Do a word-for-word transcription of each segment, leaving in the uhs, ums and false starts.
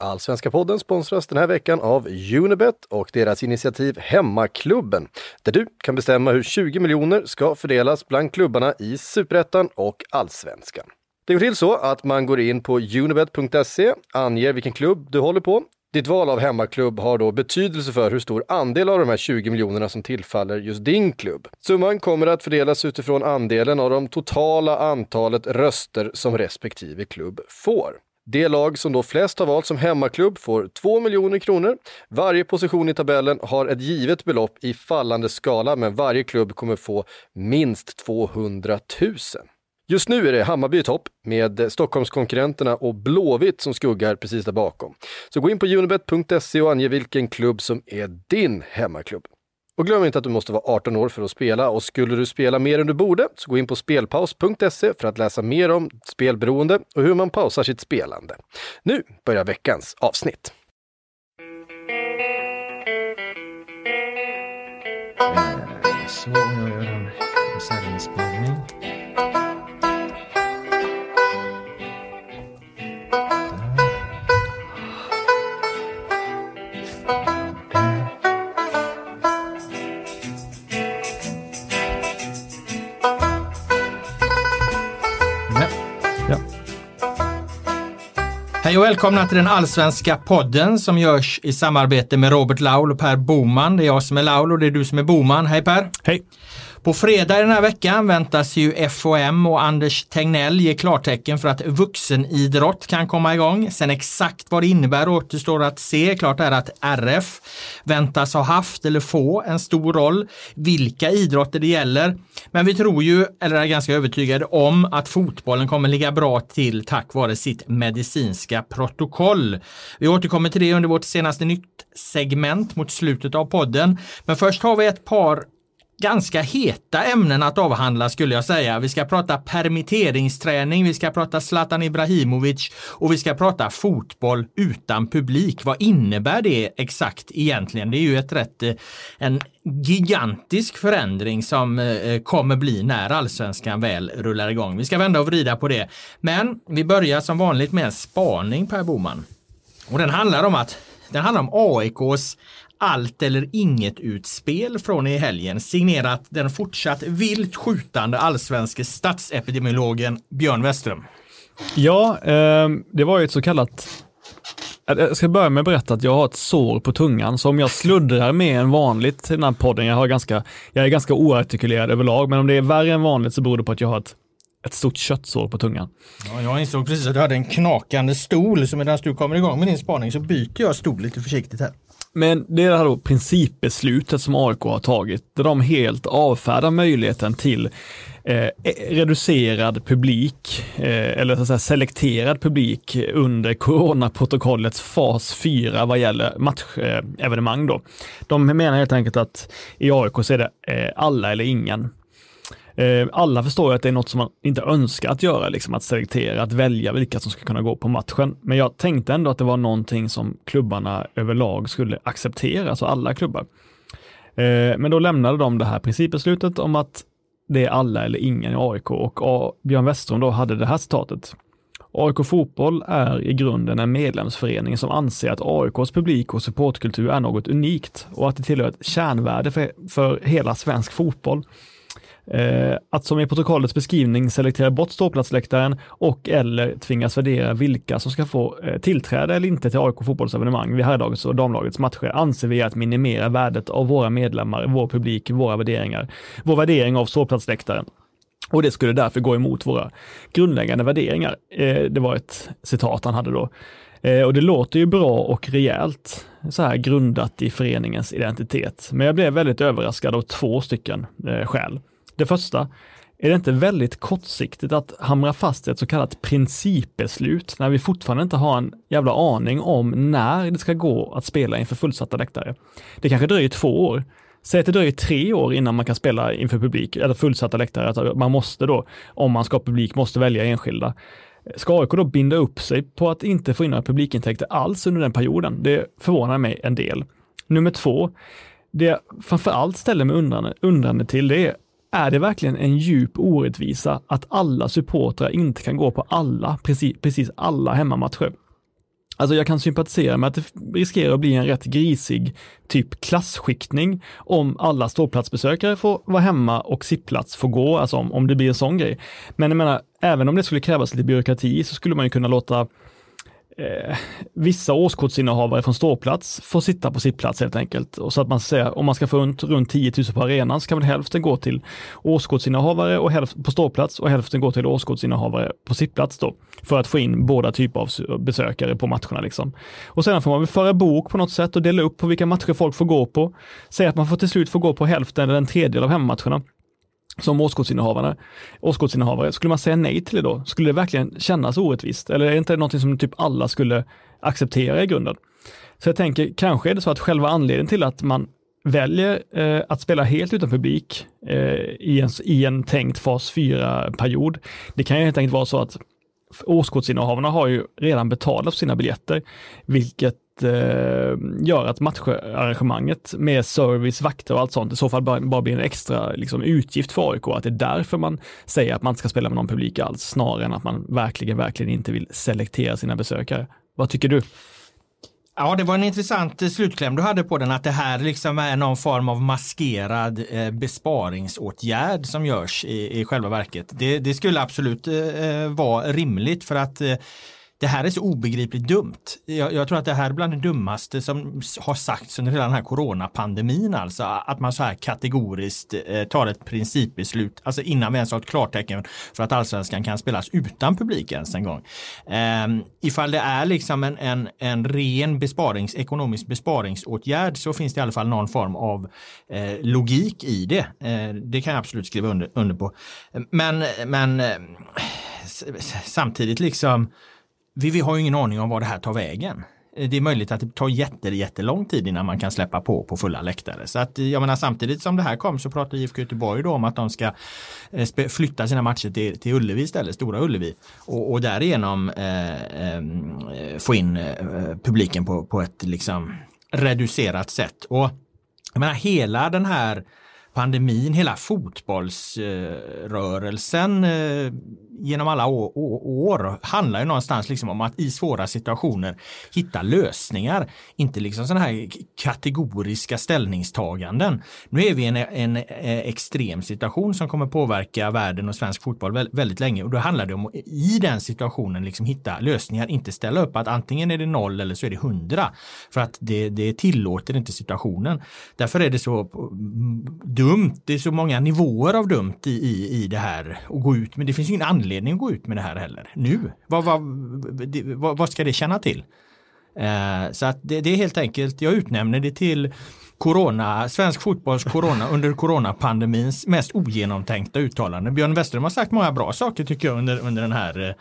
Allsvenska podden sponsras den här veckan av Unibet och deras initiativ Hemmaklubben, där du kan bestämma hur tjugo miljoner ska fördelas bland klubbarna i Superettan och Allsvenskan. Det går till så att man går in på unibet punkt se, anger vilken klubb du håller på. Ditt val av hemmaklubb har då betydelse för hur stor andel av de här tjugo miljonerna som tillfaller just din klubb. Summan kommer att fördelas utifrån andelen av de totala antalet röster som respektive klubb får. Det lag som då flest har valt som hemmaklubb får två miljoner kronor. Varje position i tabellen har ett givet belopp i fallande skala, men varje klubb kommer få minst tvåhundratusen. Just nu är det Hammarby i topp med Stockholmskonkurrenterna och Blåvitt som skuggar precis där bakom. Så gå in på unibet punkt se och ange vilken klubb som är din hemmaklubb. Och glöm inte att du måste vara arton år för att spela, och skulle du spela mer än du borde så gå in på spelpaus punkt se för att läsa mer om spelberoende och hur man pausar sitt spelande. Nu börjar veckans avsnitt. Så jag gör en säljinspelning. Hej och välkomna till den allsvenska podden som görs i samarbete med Robert Laul och Per Boman. Det är jag som är Laul och det är du som är Boman. Hej Per! Hej! På fredag i den här veckan väntas ju F O M och Anders Tegnell ge klartecken för att vuxenidrott kan komma igång. Sen exakt vad det innebär återstår att se. Klart är att R F väntas ha haft eller få en stor roll. Vilka idrotter det gäller. Men vi tror ju, eller är ganska övertygade om, att fotbollen kommer ligga bra till tack vare sitt medicinska protokoll. Vi återkommer till det under vårt senaste nytt segment mot slutet av podden. Men först har vi ett par ganska heta ämnen att avhandla skulle jag säga. Vi ska prata permitteringsträning, vi ska prata Zlatan Ibrahimovic och vi ska prata fotboll utan publik. Vad innebär det exakt egentligen? Det är ju ett rätt, en gigantisk förändring som eh, kommer bli när allsvenskan väl rullar igång. Vi ska vända och vrida på det. Men vi börjar som vanligt med en spaning, Per Boman. Och den handlar om att den handlar om A I K:s allt eller inget utspel från i helgen, signerat den fortsatt vilt skjutande allsvenske statsepidemiologen Björn Westström. Ja, eh, det var ju ett så kallat... Jag ska börja med att berätta att jag har ett sår på tungan, så om jag sluddrar mer än vanligt i den här podden, jag, har ganska, jag är ganska oartikulerad överlag, men om det är värre än vanligt så beror det på att jag har ett, ett stort köttsår på tungan. Ja, jag insåg precis att du hade en knakande stol, så medan du kommer igång med din spaning så byter jag stol lite försiktigt här. Men det är det här då principbeslutet som A I K har tagit, där de helt avfärdar möjligheten till eh, reducerad publik, eh, eller så att säga selekterad publik under coronaprotokollets fas fyra vad gäller matchevenemang eh, då. De menar helt enkelt att i A I K så är det eh, alla eller ingen. Alla förstår ju att det är något som man inte önskar att göra, liksom att selektera, att välja vilka som ska kunna gå på matchen. Men jag tänkte ändå att det var någonting som klubbarna överlag skulle acceptera, alltså alla klubbar. Men då lämnade de det här principbeslutet om att det är alla eller ingen i A I K, och Björn Westström då hade det här citatet. A I K Fotboll är i grunden en medlemsförening som anser att A I K:s publik och supportkultur är något unikt och att det tillhör ett kärnvärde för, för hela svensk fotboll. Eh, att som i protokollets beskrivning selektera bort ståplatsläktaren och eller tvingas värdera vilka som ska få eh, tillträda eller inte till A I K fotbollsevenemang vid herrlagets och damlagets matcher anser vi att minimera värdet av våra medlemmar, vår publik, våra värderingar, vår värdering av ståplatsläktaren. Och det skulle därför gå emot våra grundläggande värderingar. Eh, det var ett citat han hade då. Eh, och det låter ju bra och rejält, så här grundat i föreningens identitet. Men jag blev väldigt överraskad av två stycken eh, skäl. Det första, är det inte väldigt kortsiktigt att hamra fast ett så kallat principbeslut när vi fortfarande inte har en jävla aning om när det ska gå att spela inför fullsatta läktare? Det kanske dröjer två år. Säg att det dröjer tre år innan man kan spela inför publik eller fullsatta läktare. Att man måste då, om man ska ha publik, måste välja enskilda. Ska A I K då binda upp sig på att inte få in några publikintäkter alls under den perioden? Det förvånar mig en del. Nummer två, det jag framförallt ställer mig undrande, undrande till det är, är det verkligen en djup orättvisa att alla supportrar inte kan gå på alla, precis, precis alla hemmamatcher? Alltså jag kan sympatisera med att det riskerar att bli en rätt grisig typ klassskiktning om alla ståplatsbesökare får vara hemma och sittplats får gå, alltså om, om det blir en sån grej. Men jag menar, även om det skulle krävas lite byråkrati så skulle man ju kunna låta Eh, vissa årskortsinnehavare från ståplats får sitta på sittplats helt enkelt. Och så att man säger, om man ska få runt, runt tio tusen på arenan så kan väl hälften gå till årskortsinnehavare och hälften på ståplats och hälften gå till årskortsinnehavare på sittplats då. För att få in båda typer av besökare på matcherna liksom. Och sedan får man väl föra bok på något sätt och dela upp på vilka matcher folk får gå på. Säg att man får till slut få gå på hälften eller en tredjedel av hemmamatcherna. Som årskortsinnehavare. årskortsinnehavare. Skulle man säga nej till det då? Skulle det verkligen kännas orättvist? Eller är det inte något som typ alla skulle acceptera i grunden? Så jag tänker, kanske är det så att själva anledningen till att man väljer eh, att spela helt utan publik eh, i, en, i en tänkt fas fyra-period. Det kan ju helt enkelt vara så att årskortsinnehavarna har ju redan betalat för sina biljetter, vilket eh, gör att matcharrangemanget med service, vakter och allt sånt i så fall bara, bara blir en extra liksom, utgift för A I K. Att det är därför man säger att man ska spela med någon publik alls, snarare än att man verkligen, verkligen inte vill selektera sina besökare. Vad tycker du? Ja, det var en intressant slutkläm du hade på den, att det här liksom är någon form av maskerad eh, besparingsåtgärd som görs i, i själva verket. Det, det skulle absolut eh, vara rimligt, för att eh, det här är så obegripligt dumt. Jag, jag tror att det här är bland det dummaste som har sagts under hela den här coronapandemin, alltså att man så här kategoriskt eh, tar ett principbeslut, alltså innan vi ens har ett klartecken för att allsvenskan kan spelas utan publik ens en gång. Eh, ifall det är liksom en, en, en ren besparings, ekonomisk besparingsåtgärd, så finns det i alla fall någon form av eh, logik i det. Eh, det kan jag absolut skriva under, under på. Men, men eh, samtidigt liksom Vi, vi har ju ingen aning om vad det här tar vägen. Det är möjligt att det tar jätte, jättelång tid innan man kan släppa på på fulla läktare. Så att, jag menar, samtidigt som det här kom så pratar I F K Göteborg då om att de ska eh, flytta sina matcher till, till Ullevi istället, Stora Ullevi. Och, och därigenom eh, eh, få in eh, publiken på, på ett liksom reducerat sätt. Och jag menar, hela den här pandemin, hela fotbollsrörelsen eh, genom alla år, år handlar ju någonstans liksom om att i svåra situationer hitta lösningar, inte liksom sådana här kategoriska ställningstaganden. Nu är vi i en, en, en extrem situation som kommer påverka världen och svensk fotboll väldigt länge, och då handlar det om att i den situationen liksom hitta lösningar, inte ställa upp att antingen är det noll eller så är det hundra, för att det, det tillåter inte situationen. Därför är det så dumt, det är så många nivåer av dumt i, i, i det här att gå ut, men det finns ju ingen anledning att gå ut med det här heller. Nu, vad, vad, vad, vad ska det känna till? Eh, så att det, det är helt enkelt, jag utnämner det till corona, svensk fotbolls corona under coronapandemins mest ogenomtänkta uttalande. Björn Westerholm har sagt många bra saker tycker jag under, under den här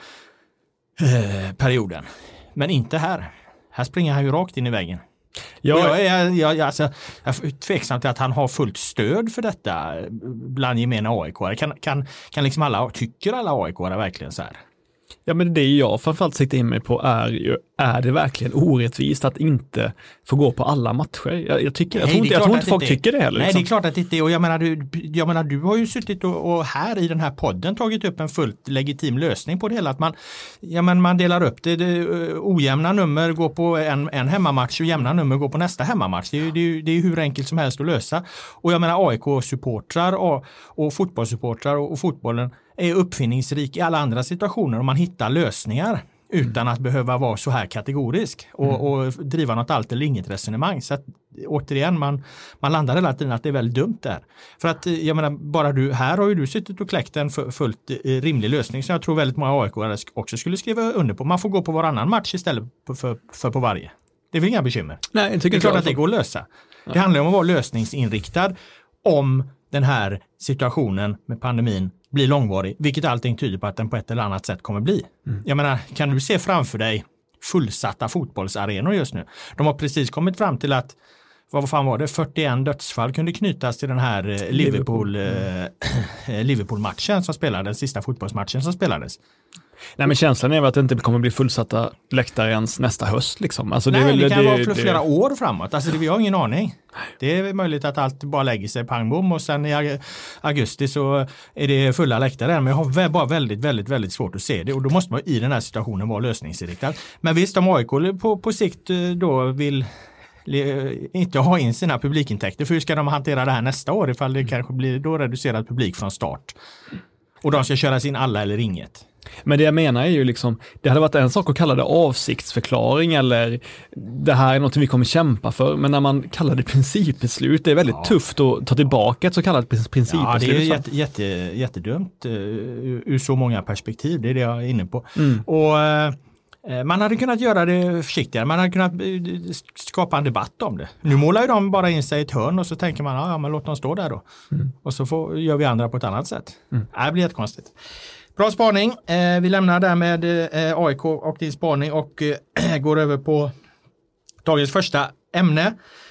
eh, perioden. Men inte här. Här springer han ju rakt in i väggen. Jag, jag, är, jag, jag, alltså, jag är tveksam till att han har fullt stöd för detta bland gemena A I K-are. Kan, kan, kan liksom alla, tycker alla A I K-are verkligen så här? Ja, men det jag framförallt siktar in mig på är ju, är det verkligen orättvist att inte få gå på alla matcher? Jag, jag, tycker, jag Nej, tror inte, jag tror inte folk inte tycker det heller. Nej, liksom. Det är klart att det inte är. Och jag menar, du, jag menar, du har ju suttit och, och här i den här podden tagit upp en fullt legitim lösning på det hela. Att man, ja, men man delar upp det, det ojämna nummer går på en, en hemmamatch och jämna nummer går på nästa hemmamatch. Det är, det, är, det är hur enkelt som helst att lösa. Och jag menar, A I K-supportrar och, och fotbollssupportrar och, och fotbollen är uppfinningsrik i alla andra situationer och man hittar lösningar utan att behöva vara så här kategorisk och, mm. och driva något allt eller inget resonemang. Så att, återigen, man, man landar hela tiden att det är väldigt dumt där. För att, jag menar, bara du, här har ju du suttit och kläckt en fullt rimlig lösning som jag tror väldigt många A I K också skulle skriva under på. Man får gå på varannan match istället för, för, för på varje. Det är väl inga bekymmer. Nej, jag tycker det är klart att det går att lösa. Ja. Det handlar om att vara lösningsinriktad om den här situationen med pandemin blir långvarig, vilket allting tyder på att den på ett eller annat sätt kommer bli. Mm. Jag menar, kan du se framför dig fullsatta fotbollsarenor just nu? De har precis kommit fram till att vad fan var det, fyrtioen dödsfall kunde knytas till den här Liverpool, eh, Liverpool-matchen som spelades, sista fotbollsmatchen som spelades. Nej, men känslan är väl att det inte kommer bli fullsatta läktare ens nästa höst. Liksom. Alltså, Nej, det, är väl, det kan det, vara för det, flera år framåt. Alltså, det, vi har ingen aning. Det är möjligt att allt bara lägger sig pang bom och sen i augusti så är det fulla läktare. Men jag har bara väldigt, väldigt, väldigt svårt att se det. Och då måste man i den här situationen vara lösningsinriktad. Men visst, om A I K på, på sikt då vill inte ha in sina publikintäkter, för hur ska de hantera det här nästa år ifall det kanske blir då reducerad publik från start? Och de ska köras in alla eller inget. Men det jag menar är ju liksom, det hade varit en sak att kalla det avsiktsförklaring eller det här är något vi kommer kämpa för, men när man kallar det principbeslut, det är väldigt ja. tufft att ta tillbaka ett så kallat principbeslut. Ja, det är jätte, jätte, jättedumt ur, ur så många perspektiv, det är det jag är inne på. Mm. Och man hade kunnat göra det försiktigare, man hade kunnat skapa en debatt om det. Nu målar ju de bara in sig i ett hörn och så tänker man, ja men låt dem stå där då. Mm. Och så får, gör vi andra på ett annat sätt. Mm. Det blir jättekonstigt. Bra spaning. Eh, vi lämnar där med eh, A I K och din spaning och eh, går över på dagens första ämne.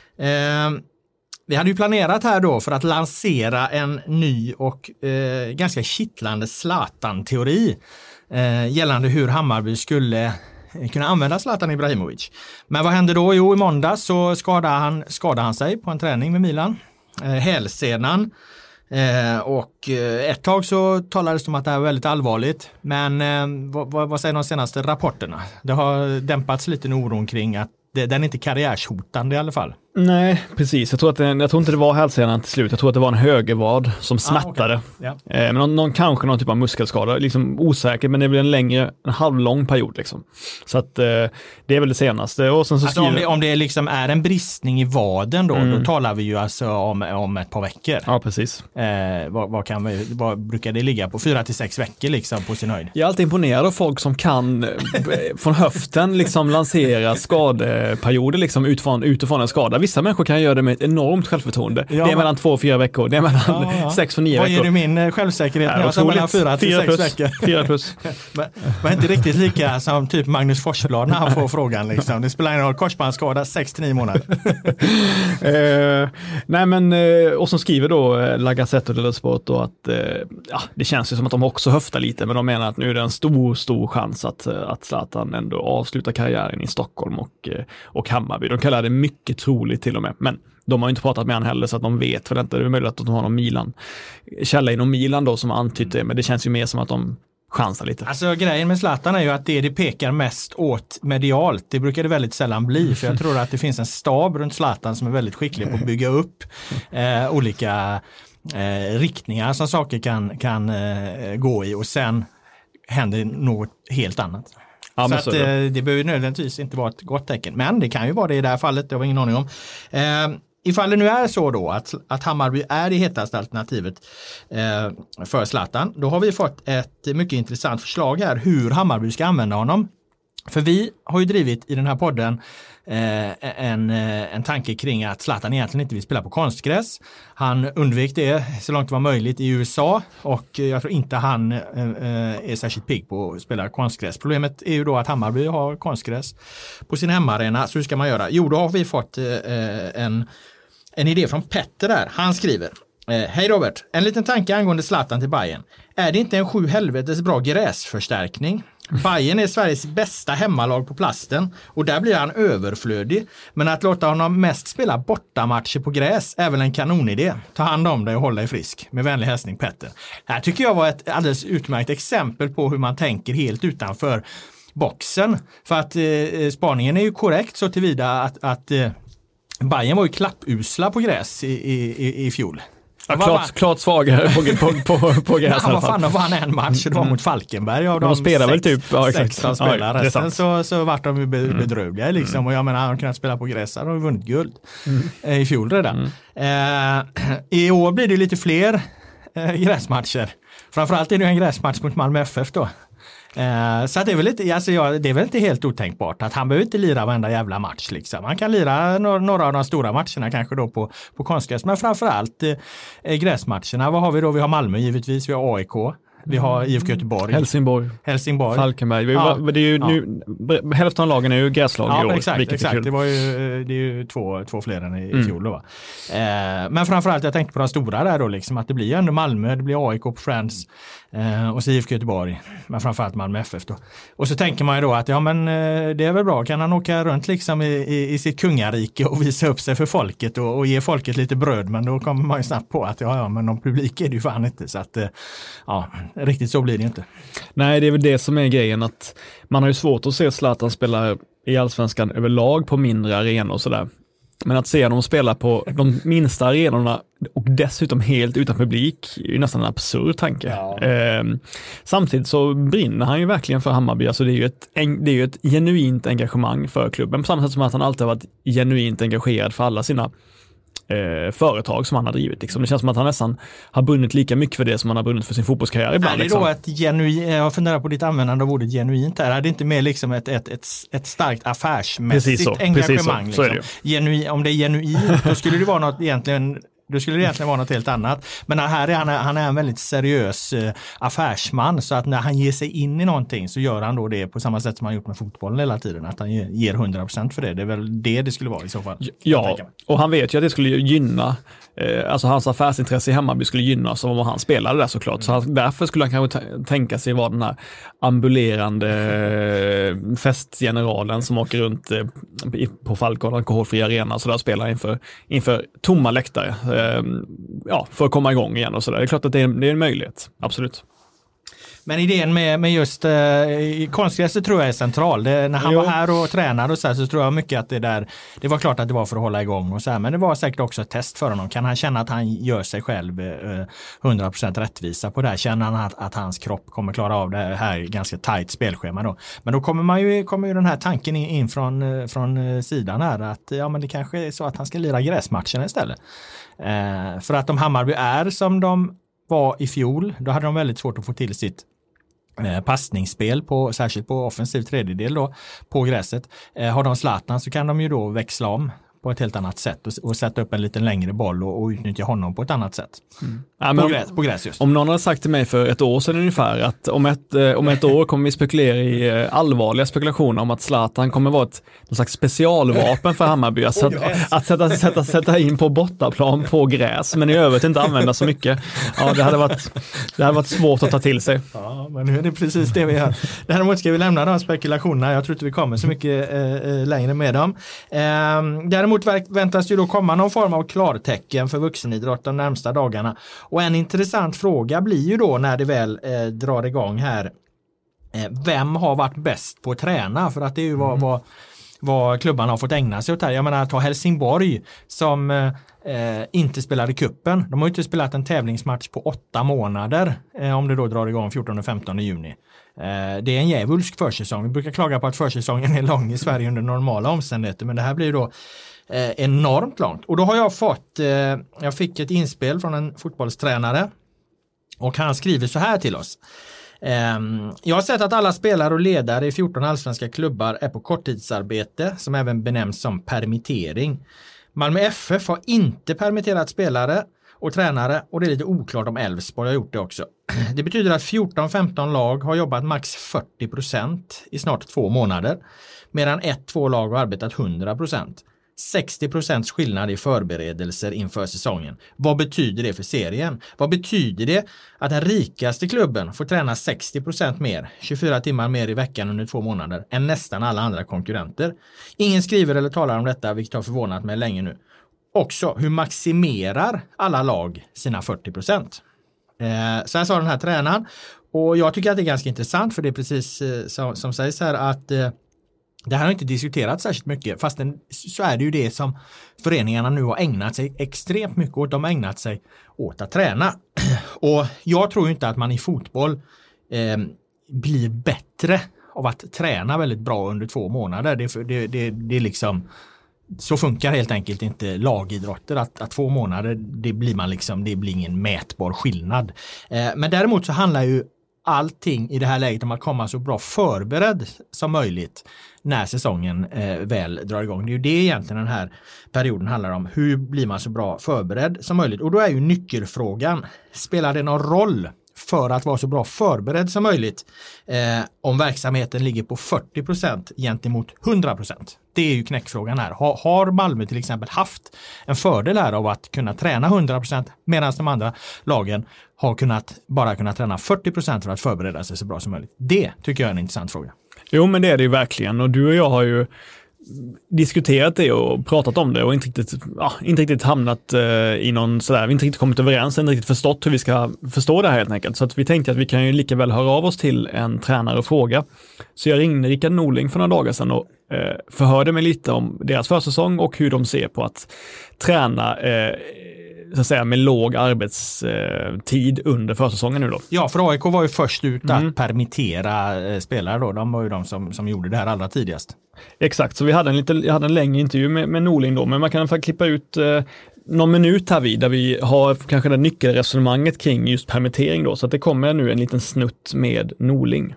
Eh, vi hade ju planerat här då för att lansera en ny och eh, ganska kittlande Zlatan-teori eh, gällande hur Hammarby skulle kunna använda Zlatan Ibrahimovic. Men vad hände då? Jo, i måndag så skadade han, skadade han sig på en träning med Milan. Eh, hälsenan. Eh, och eh, ett tag så talades det om att det här var väldigt allvarligt, men eh, vad, vad säger de senaste rapporterna? Det har dämpats lite oron kring att det, den är inte karriärshotande i alla fall. Nej, precis. Jag tror, att det, jag tror inte det var hälsenan till slut. Jag tror att det var en högervad som smärtade. Ah, okay. Ja. Eh, men någon, någon, kanske någon typ av muskelskada. Liksom osäker, men det blir en längre, en halvlång period. Liksom. Så att eh, det är väl det senaste. Och sen så alltså, skriver... om, det, om det liksom är en bristning i vaden då, mm. då talar vi ju alltså om, om ett par veckor. Ja, precis. Eh, vad, vad, kan vi, vad brukar det ligga på? Fyra till sex veckor liksom på sin höjd. Jag är alltid imponerad av folk som kan från höften liksom lansera skadeperioder liksom, utifrån, utifrån en skada. Vissa människor kan göra det med ett enormt självförtroende. Ja, det är mellan två och fyra veckor. Det är mellan ja, ja. sex och nio Vad veckor. Vad ger du min självsäkerhet? Ja, jag mellan fyra till sex plus, veckor. Fyra plus. men, men inte riktigt lika som typ Magnus Forsblad när han får frågan. Liksom. Det spelar ingen roll. Korsbandsskada, sex till nio månader. eh, nej men, eh, och som skriver då eh, La Gazzetta dello Sport då att eh, ja, det känns ju som att de också höftar lite, men de menar att nu är det en stor, stor chans att, att Zlatan ändå avslutar karriären i Stockholm och, och Hammarby. De kallar det mycket troligt till och med, men de har inte pratat med han heller så att de vet väl inte. Det är möjligt att de har någon Milan källa inom Milan då som har antytt det, men det känns ju mer som att de chansar lite. Alltså grejen med Zlatan är ju att det det pekar mest åt medialt. Det brukar det väldigt sällan bli, för jag tror att det finns en stab runt Zlatan som är väldigt skicklig på att bygga upp eh, olika eh, riktningar som saker kan, kan eh, gå i och sen händer något helt annat. Ja, så att, så det. det behöver nödvändigtvis inte vara ett gott tecken. Men det kan ju vara det i det här fallet, det har ingen aning om. Eh, ifall det nu är så då att, att Hammarby är det hetaste alternativet eh, för Zlatan, då har vi fått ett mycket intressant förslag här hur Hammarby ska använda honom. För vi har ju drivit i den här podden eh, en, en tanke kring att Zlatan egentligen inte vill spela på konstgräs. Han undvek det så långt det var möjligt i U S A och jag tror inte han eh, är särskilt pigg på att spela konstgräs. Problemet är ju då att Hammarby har konstgräs på sin hemmaarena, så hur ska man göra? Jo, då har vi fått eh, en, en idé från Petter där. Han skriver: Eh, Hej Robert, en liten tanke angående Zlatan till Bayern. Är det inte en sju helvetes bra gräsförstärkning? Bayern är Sveriges bästa hemmalag på plasten och där blir han överflödig. Men att låta honom mest spela bortamatcher på gräs är väl en kanonidé. Ta hand om dig och håll dig frisk. Med vänlig hälsning Petter. Det här tycker jag var ett alldeles utmärkt exempel på hur man tänker helt utanför boxen. För att eh, spaningen är ju korrekt så tillvida att, att eh, Bayern var ju klappusla på gräs i, i, i fjol. Ja, klart, bara... klart svagare på, på, på, på gräs. Ja, vad fan, de vann en match, det var mot Falkenberg. Och de, de spelar väl typ ja, sexton spelare. Ja, resten så, så vart de ju bedrövliga liksom. Mm. Och jag menar, de kunnat spela på gräs, de har vunnit guld mm. i fjol redan. Mm. Eh, I år blir det lite fler eh, gräsmatcher. Framförallt är det en gräsmatch mot Malmö F F då. Uh, så att det, är väl inte, alltså ja, det är väl inte helt otänkbart att han behöver inte lira varenda jävla match liksom. Han kan lira några, några av de stora matcherna kanske då på, på konstgräs, men framförallt uh, gräsmatcherna. Vad har vi då? Vi har Malmö givetvis, vi har A I K, Vi har I F K Göteborg. Helsingborg. Helsingborg. Falkenberg. Ja. Det är ju nu, ja. Hälften av lagen är ju gräslag ja, i år. Exakt, exakt. Det, var ju, det är ju två, två fler än i, mm. i fjol. Då, va? Eh, men framförallt jag tänkte på de stora där då, liksom, att det blir ju ändå Malmö, det blir A I K på Friends eh, och så I F K Göteborg. Men framförallt Malmö F F då. Och så tänker man ju då att ja men eh, det är väl bra, kan han åka runt liksom i, i, i sitt kungarike och visa upp sig för folket och, och ge folket lite bröd, men då kommer man ju snabbt på att ja, ja men någon publik är det ju fan inte, så att eh, ja, riktigt så blir det inte. Nej, det är väl det som är grejen, att man har ju svårt att se Zlatan spela i Allsvenskan överlag på mindre arenor och sådär. Men att se dem spela på de minsta arenorna och dessutom helt utan publik är ju nästan en absurd tanke. Ja. Eh, samtidigt så brinner han ju verkligen för Hammarby. Alltså det är ju ett, det är ju ett genuint engagemang för klubben, på samma sätt som att han alltid har varit genuint engagerad för alla sina Eh, företag som han har drivit. Liksom. Det känns som att han nästan har brunnit lika mycket för det som han har brunnit för sin fotbollskarriär ibland. Är det liksom. då ett genuint, jag funderar på ditt användande av ordet genuint här, är det inte mer liksom ett, ett, ett, ett starkt affärsmässigt så, engagemang? Liksom. Så är det Genu, om det är genuint, då skulle det vara något egentligen Då skulle det egentligen vara något helt annat. Men här är han, han är en väldigt seriös uh, affärsman, så att när han ger sig in i någonting så gör han då det på samma sätt som han gjort med fotbollen hela tiden. Att han ger hundra procent för det. Det är väl det det skulle vara i så fall. Ja, och han vet ju att det skulle gynna, eh, alltså hans affärsintresse i Hammarby skulle gynnas om han spelade där såklart. Mm. Så han, därför skulle han kanske t- tänka sig vara den här ambulerande eh, festgeneralen som åker runt eh, på Falcon, alkoholfri arena, så där spelar inför, inför tomma läktare. Ja, för att komma igång igen och sådär. Det är klart att det är, det är en möjlighet, absolut. Men idén med, med just eh, konstgräset tror jag är central. Det, när han jo. var här och tränade och så, här, så tror jag mycket att det där, det var klart att det var för att hålla igång och så här, men det var säkert också ett test för honom. Kan han känna att han gör sig själv eh, hundra procent rättvisa på det här? Känner han att, att hans kropp kommer klara av det här ganska tajt spelschema då? Men då kommer man ju, kommer ju den här tanken in, in från, från sidan här, att ja, men det kanske är så att han ska lira gräsmatchen istället. Eh, för att om Hammarby är som de var i fjol, då hade de väldigt svårt att få till sitt eh, passningsspel, på, särskilt på offensiv tredjedel då, på gräset. Eh, har de Zlatan så kan de ju då växla om på ett helt annat sätt och, och sätta upp en lite längre boll och, och utnyttja honom på ett annat sätt. Mm. Ja, på, om, gräs, på gräs just. Om någon hade sagt till mig för ett år sedan ungefär att om ett, eh, om ett år kommer vi spekulera i eh, allvarliga spekulationer om att Zlatan kommer vara ett någon slags specialvapen för Hammarby att, sätta, att sätta, sätta, sätta in på bortaplan på gräs, men i övrigt inte använda så mycket. Ja, det hade varit, det hade varit svårt att ta till sig. Ja, men nu är det precis det vi har. Däremot ska vi lämna de spekulationerna. Jag tror inte vi kommer så mycket eh, längre med dem. Eh, däremot väntas ju då komma någon form av klartecken för vuxenidrott de närmsta dagarna. Och en intressant fråga blir ju då när det väl eh, drar igång här, eh, vem har varit bäst på att träna? För att det är ju vad, mm. vad, vad klubbarna har fått ägna sig åt här. Jag menar, ta Helsingborg som eh, inte spelade kuppen. De har ju inte spelat en tävlingsmatch på åtta månader eh, om det då drar igång fjortonde och femtonde juni. Eh, det är en djävulsk försäsong. Vi brukar klaga på att försäsongen är lång i Sverige under normala omständigheter, men det här blir ju då Eh, enormt långt. Och då har jag fått, eh, jag fick ett inspel från en fotbollstränare och han skriver så här till oss. Eh, jag har sett att alla spelare och ledare i fjorton allsvenska klubbar är på korttidsarbete, som även benämns som permittering. Malmö F F har inte permitterat spelare och tränare, och det är lite oklart om Elfsborg har gjort det också. Det betyder att fjorton femton lag har jobbat max fyrtio procent i snart två månader, medan ett två lag har arbetat hundra procent. sextio procent skillnad i förberedelser inför säsongen. Vad betyder det för serien? Vad betyder det att den rikaste klubben får träna sextio procent mer, tjugofyra timmar mer i veckan under två månader än nästan alla andra konkurrenter? Ingen skriver eller talar om detta, vilket har förvånat mig länge nu. Också, hur maximerar alla lag sina fyrtio procent? Eh, så här sa den här tränaren, och jag tycker att det är ganska intressant, för det är precis eh, som, som sägs här att eh, det här har inte diskuterats särskilt mycket, fast så är det ju det som föreningarna nu har ägnat sig extremt mycket åt. De har ägnat sig åt att träna. Och jag tror inte att man i fotboll eh, blir bättre av att träna väldigt bra under två månader. Det, det, det, det är liksom, så funkar helt enkelt inte lagidrotter. Att, att två månader, det blir man liksom, det blir ingen mätbar skillnad. Eh, men däremot så handlar ju allting i det här läget om att komma så bra förberedd som möjligt när säsongen eh, väl drar igång. Det är ju det egentligen den här perioden handlar om. Hur blir man så bra förberedd som möjligt? Och då är ju nyckelfrågan, spelar det någon roll för att vara så bra förberedd som möjligt eh, om verksamheten ligger på fyrtio procent gentemot hundra procent. Det är ju knäckfrågan här. Har, har Malmö till exempel haft en fördel här av att kunna träna hundra procent medan de andra lagen har kunnat, bara kunnat träna fyrtio procent för att förbereda sig så bra som möjligt? Det tycker jag är en intressant fråga. Jo, men det är det ju verkligen. Och du och jag har ju diskuterat det och pratat om det och inte riktigt, ja, inte riktigt hamnat eh, i någon sådär, vi inte riktigt kommit överens, inte riktigt förstått hur vi ska förstå det här helt enkelt. Så att vi tänkte att vi kan ju lika väl höra av oss till en tränare och fråga. Så jag ringde Rickard Norling för några dagar sedan och eh, förhörde mig lite om deras försäsong och hur de ser på att träna eh, så att säga med låg arbetstid under försäsongen nu då. Ja, för A I K var ju först ut att mm. permittera eh, spelare då. De var ju de som, som gjorde det här allra tidigast. Exakt, så vi hade en, lite, jag hade en längre intervju med, med Norling då, men man kan i alla fall klippa ut eh, någon minut här vid där vi har kanske det nyckelresonemanget kring just permittering då, så att det kommer nu en liten snutt med Norling.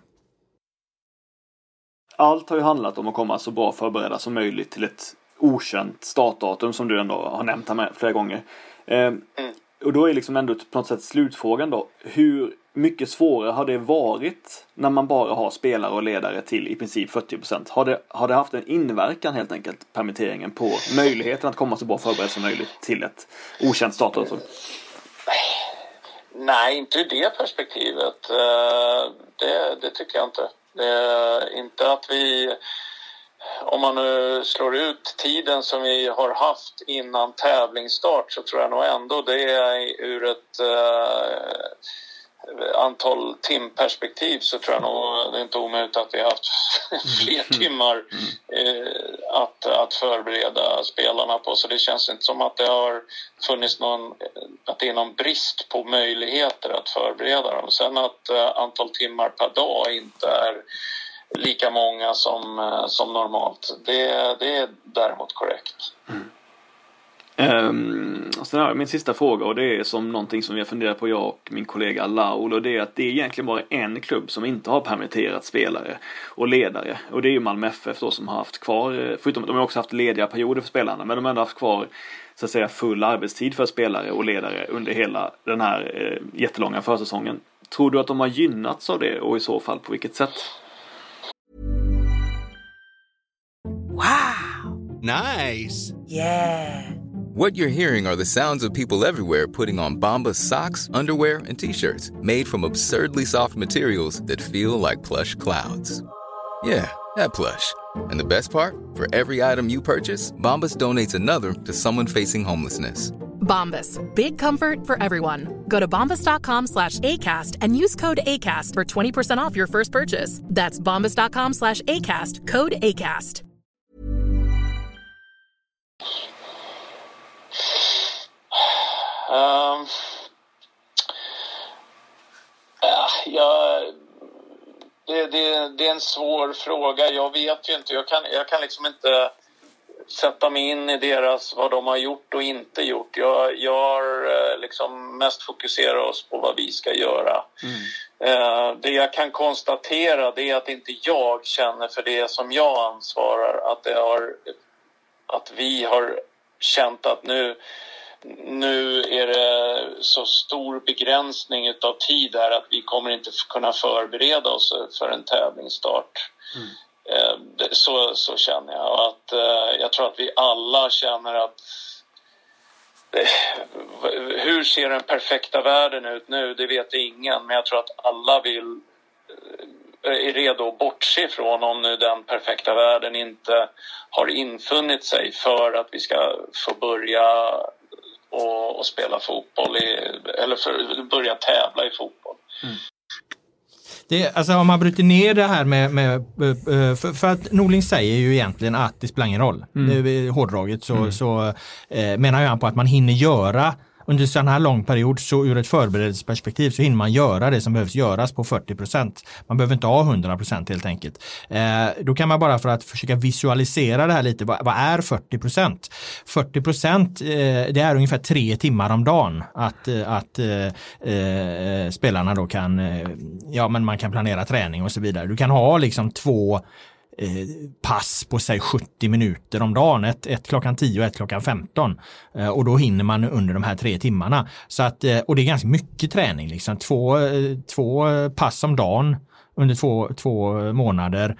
Allt har ju handlat om att komma så bra förberedda som möjligt till ett okänt startdatum som du ändå har nämnt här med flera gånger. Eh, mm. Och då är liksom ändå på något sätt slutfrågan då, hur mycket svårare har det varit när man bara har spelare och ledare till i princip fyrtio procent? Har det, har det haft en inverkan helt enkelt, permitteringen, på möjligheten att komma så bra förberedd som möjligt till ett okänt startdatum? Nej, inte i det perspektivet. Det, det tycker jag inte. Det är inte att vi, om man nu slår ut tiden som vi har haft innan tävlingsstart, så tror jag nog ändå det är ur ett eh, antal timperspektiv, så tror jag nog det är inte omöjligt att vi har haft fler timmar eh, att, att förbereda spelarna på. Så det känns inte som att det har funnits någon, att det är någon brist på möjligheter att förbereda dem. Sen att eh, antal timmar per dag inte är lika många som, eh, som normalt, det, det är däremot korrekt. Mm. Um, sen har jag min sista fråga, och det är som någonting som vi har funderat på, jag och min kollega Laul, och det är att det är egentligen bara en klubb som inte har permitterat spelare och ledare, och det är ju Malmö F F då, som har haft kvar, förutom att de har också haft lediga perioder för spelarna, men de har ändå haft kvar så att säga full arbetstid för spelare och ledare under hela den här eh, jättelånga försäsongen. Tror du att de har gynnats av det, och i så fall på vilket sätt? Wow! Nice! Yeah! What you're hearing are the sounds of people everywhere putting on Bombas socks, underwear, and T-shirts made from absurdly soft materials that feel like plush clouds. Yeah, that plush. And the best part? For every item you purchase, Bombas donates another to someone facing homelessness. Bombas, big comfort for everyone. Go to bombas.com slash ACAST and use code ACAST for twenty percent off your first purchase. That's bombas.com slash ACAST, code ACAST. Um, ja, det, det, det är en svår fråga. Jag vet ju inte. Jag kan, jag kan liksom inte sätta mig in i deras, vad de har gjort och inte gjort. Jag, jag har liksom mest fokuserat oss på vad vi ska göra. Mm. Uh, det jag kan konstatera, det är att inte jag känner för det som jag ansvarar. Att, det har, att vi har känt att nu Nu är det så stor begränsning utav tid här att vi kommer inte kunna förbereda oss för en tävlingsstart. Mm. Så, så känner jag. Att, jag tror att vi alla känner att hur ser den perfekta världen ut nu? Det vet ingen, men jag tror att alla vill är redo att bortse från om nu den perfekta världen inte har infunnit sig för att vi ska få börja och, och spela fotboll i, eller för, börja tävla i fotboll. Mm. Det, alltså om man bryter ner det här med, med för, för att Norling säger ju egentligen att det spelar ingen roll. Mm. Det är hårdraget så, mm. så eh, menar jag på att man hinner göra under sån här lång period, så ur ett förberedelseperspektiv så hinner man göra det som behövs göras på fyrtio procent. Man behöver inte ha hundra procent helt enkelt. Eh, då kan man bara, för att försöka visualisera det här lite, vad, vad är fyrtio procent? fyrtio procent eh, det är ungefär tre timmar om dagen att, att eh, eh, spelarna då kan, eh, ja men man kan planera träning och så vidare. Du kan ha liksom två eh, pass på sig sjuttio minuter om dagen, ett, ett klockan tio och ett klockan femton. Eh, och då hinner man under de här tre timmarna. Så att, eh, och det är ganska mycket träning, liksom. Två, eh, två pass om dagen under två, två månader,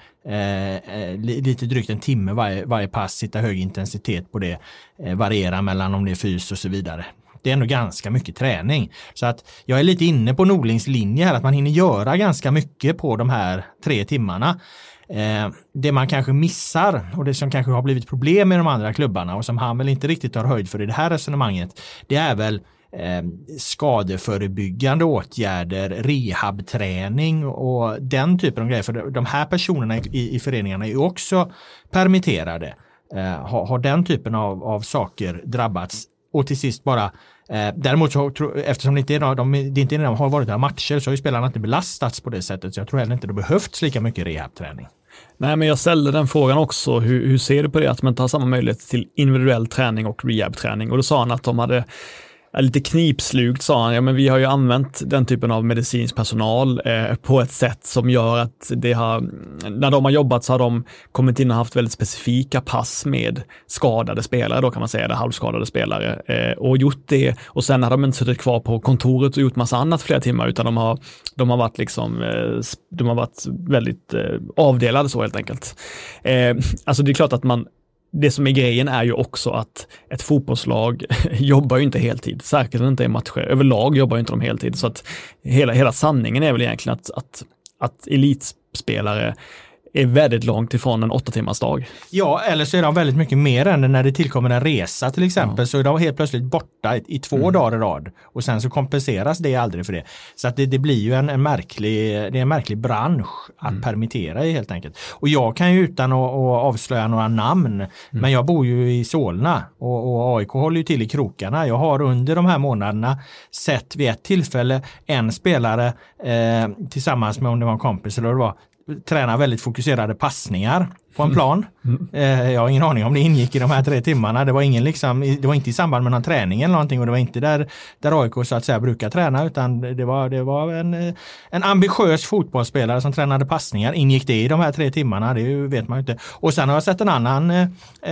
eh, lite drygt en timme varje, varje pass, sitta hög intensitet på det, eh, variera mellan om det är fys och så vidare. Det är ändå ganska mycket träning. Så att jag är lite inne på Norlings linje här, att man hinner göra ganska mycket på de här tre timmarna. Eh, det man kanske missar och det som kanske har blivit problem med de andra klubbarna och som han väl inte riktigt har höjd för i det här resonemanget, det är väl Eh, skadeförebyggande åtgärder, rehabträning och den typen av grejer. För de här personerna i, i föreningarna är ju också permitterade. Eh, har, har den typen av, av saker drabbats? Och till sist bara, eh, däremot så, eftersom det inte, är, de, det inte är, de har varit där matcher, så har ju spelarna inte belastats på det sättet. Så jag tror heller inte det behövts lika mycket rehabträning. Nej, men jag ställde den frågan också. Hur, hur ser du på det att man inte har samma möjlighet till individuell träning och rehabträning? Och då sa han att de hade lite knipslugt, sa han. Ja, men vi har ju använt den typen av medicinsk personal eh, på ett sätt som gör att det har, när de har jobbat så har de kommit in och haft väldigt specifika pass med skadade spelare, då kan man säga, eller halvskadade spelare, eh, och gjort det. Och sen har de inte suttit kvar på kontoret och gjort massa annat flera timmar, utan de har, de har varit liksom, eh, de har varit väldigt eh, avdelade så helt enkelt. Eh, alltså det är klart att man Det som är grejen är ju också att ett fotbollslag jobbar ju inte heltid. Särskilt inte i matcher. Överlag jobbar ju inte de heltid. Så att hela, hela sanningen är väl egentligen att, att, att elitspelare är väldigt långt ifrån en åtta timmars dag. Ja, eller så är de väldigt mycket mer än när det tillkommer en resa till exempel. Ja. Så är de helt plötsligt borta i, i två mm. dagar i rad. Och sen så kompenseras det aldrig för det. Så att det, det blir ju en, en, märklig, det är en märklig bransch att mm. permittera i helt enkelt. Och jag kan ju utan att, att avslöja några namn, mm. men jag bor ju i Solna och, och A I K håller ju till i krokarna. Jag har under de här månaderna sett vid ett tillfälle en spelare eh, tillsammans med, om det var en kompis eller det var, träna väldigt fokuserade passningar på en plan. Mm. Eh, jag har ingen aning om det ingick i de här tre timmarna. Det var ingen liksom, det var inte i samband med någon träning eller någonting, och det var inte där, där A I K så att säga brukar träna, utan det var, det var en, en ambitiös fotbollsspelare som tränade passningar. Ingick det i de här tre timmarna? Det vet man ju inte. Och sen har jag sett en annan eh,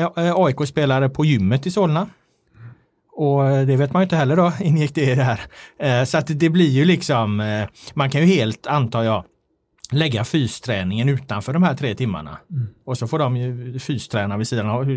A I K-spelare på gymmet i Solna. Och det vet man ju inte heller då, ingick det i det här. Eh, så att det blir ju liksom, eh, man kan ju helt, antar jag, lägga fysträningen utanför de här tre timmarna. Mm. Och så får de ju fysträna vid sidan av.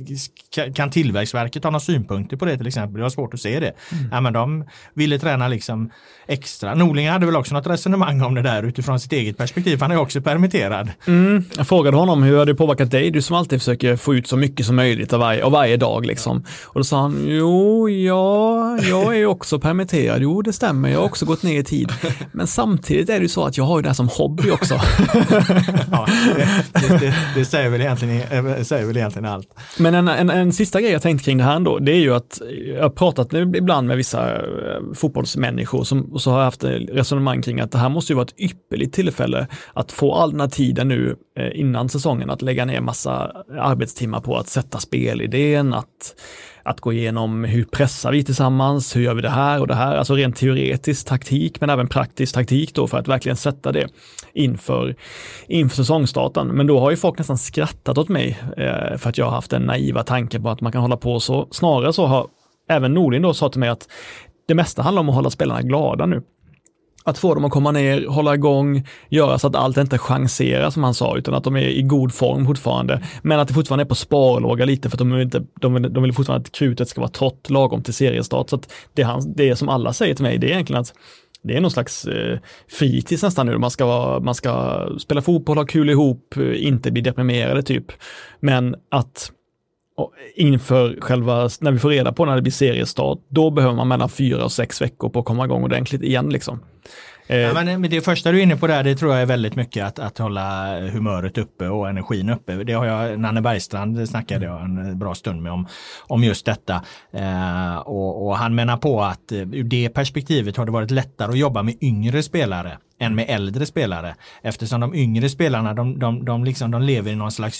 Kan Tillväxtverket ha några synpunkter på det till exempel? Jag har svårt att se det. Mm. Ja, men de ville träna liksom extra. Norling hade väl också något resonemang om det där utifrån sitt eget perspektiv. Han är också permitterad. Mm. Jag frågade honom, hur har det påverkat dig? Du som alltid försöker få ut så mycket som möjligt av varje, av varje dag. Liksom. Och då sa han, jo, ja, jag är också permitterad. Jo, det stämmer. Jag har också gått ner i tid. Men samtidigt är det ju så att jag har ju det här som hobby också. Ja, det, det, det, det säger väl egentligen, säger väl egentligen allt. Men en, en, en sista grej jag tänkte kring det här ändå, det är ju att jag har pratat ibland med vissa fotbollsmänniskor som, och så har jag haft resonemang kring att det här måste ju vara ett ypperligt tillfälle att få all den här tiden nu innan säsongen att lägga ner massa arbetstimmar på att sätta spelidén, att att gå igenom hur pressar vi tillsammans, hur gör vi det här och det här, alltså rent teoretisk taktik men även praktisk taktik då för att verkligen sätta det inför, inför säsongstarten. Men då har ju folk nästan skrattat åt mig eh, för att jag har haft den naiva tanken på att man kan hålla på så. Snarare så har även Norling då sagt till mig att det mesta handlar om att hålla spelarna glada nu. Att få dem att komma ner, hålla igång, göra så att allt inte chanserar som han sa, utan att de är i god form fortfarande. Men att det fortfarande är på sparlåga lite för att de vill, inte, de vill, de vill fortfarande att krutet ska vara torrt lagom till seriestart. Så att det, han, det som alla säger till mig, det är egentligen att det är någon slags eh, fritids nästan nu. Man ska, vara, man ska spela fotboll, ha kul ihop, inte bli deprimerade typ. Men att inför själva, när vi får reda på när det blir seriestart, då behöver man mellan fyra och sex veckor på att komma igång ordentligt igen liksom. Ja, men det första du är inne på där, det tror jag är väldigt mycket att, att hålla humöret uppe och energin uppe. Det har jag, Nanne Bergstrand snackade jag en bra stund med om, om just detta. Eh, och, och han menar på att ur det perspektivet har det varit lättare att jobba med yngre spelare än med äldre spelare. Eftersom de yngre spelarna, de, de, de, liksom, de lever i någon slags